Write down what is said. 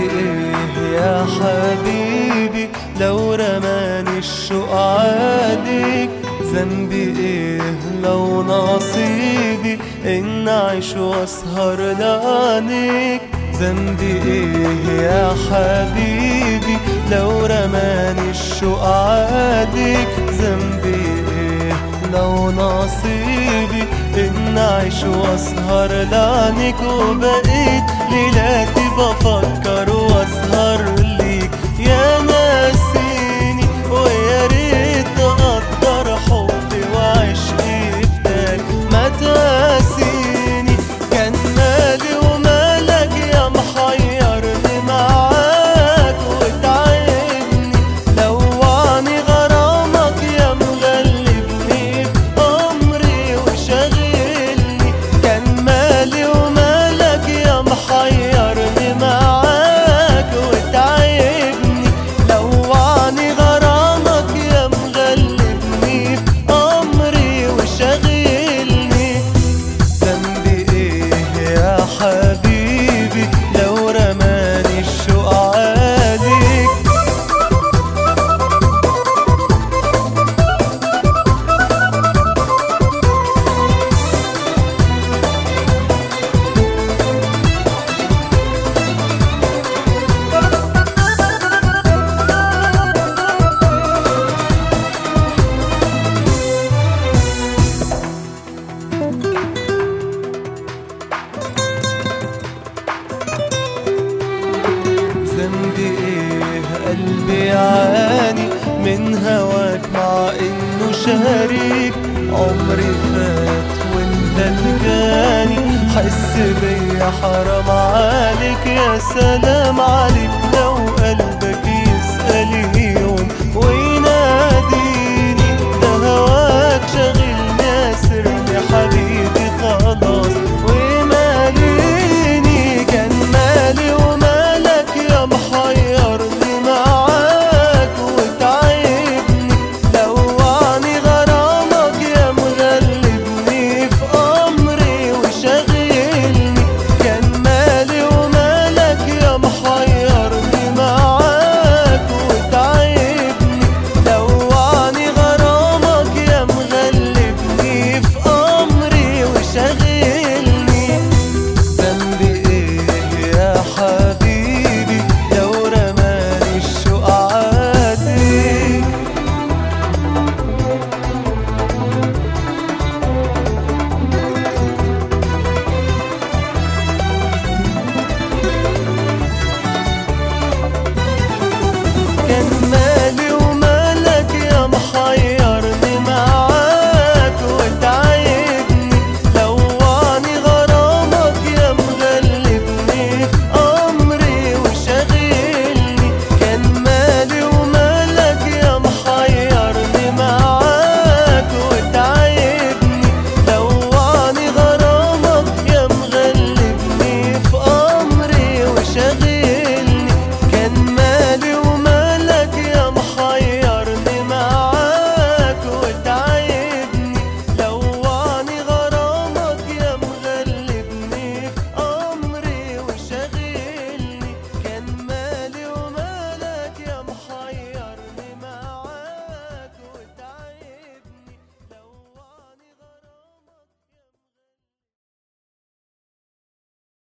ايه يا حبيبي لو رماني الشوق عليك؟ ذنبي ايه لو نصيبي ان اعيش واسهر لعنيك؟ ذنبي ايه يا حبيبي لو رماني الشوق عليك؟ ذنبي ايه لو نصيبي ان اعيش واسهر لعنيك؟ وبقيت ليلاتي بفكر واسهر ليك يا ناسيني، ويا ريت تقدر حبي وعشقي فداك ما تقاسيني. كان مالي ومالك يا محيرني معاك وتعبني، لوعني غرامك يا مغلبني بأمري وشاغلني. كان مالي ومالك يا محيرني معاك وتعبني، لوعني غرامك يا مغلبني بأمري وشاغلني. ذنبي ايه يا حبيبي لو رماني الشوق عليك؟ ذنبي ايه قلبي يعاني من هواك مع انه شريك؟ عمري فات وانت الجاني، حس بيا حرام عليك يا سلام عليك.